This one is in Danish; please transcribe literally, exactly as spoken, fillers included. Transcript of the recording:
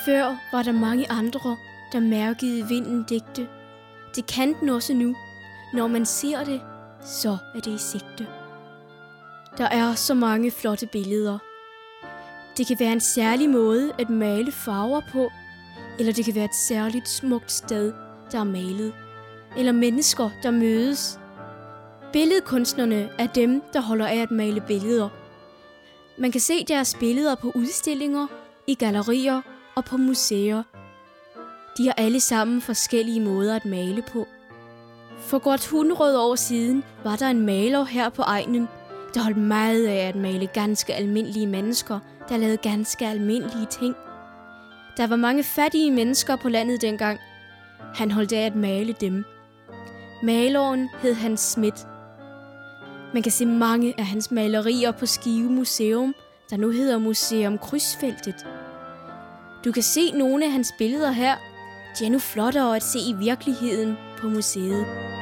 Før var der mange andre, der mærkede vinden digte. Det kan den også nu. Når man ser det, så er det i sigte. Der er så mange flotte billeder. Det kan være en særlig måde at male farver på, eller det kan være et særligt smukt sted, der er malet, eller mennesker, der mødes. Billedkunstnerne er dem, der holder af at male billeder. Man kan se deres billeder på udstillinger, i gallerier og på museer. De har alle sammen forskellige måder at male på. For godt hundrede år siden var der en maler her på egnen, der holdt meget af at male ganske almindelige mennesker, der lavede ganske almindelige ting. Der var mange fattige mennesker på landet dengang. Han holdt af at male dem. Maleren hed Hans Schmidt. Man kan se mange af hans malerier på Skive Museum, der nu hedder Museum Krydsfeltet. Du kan se nogle af hans billeder her. De er nu flottere at se i virkeligheden på museet.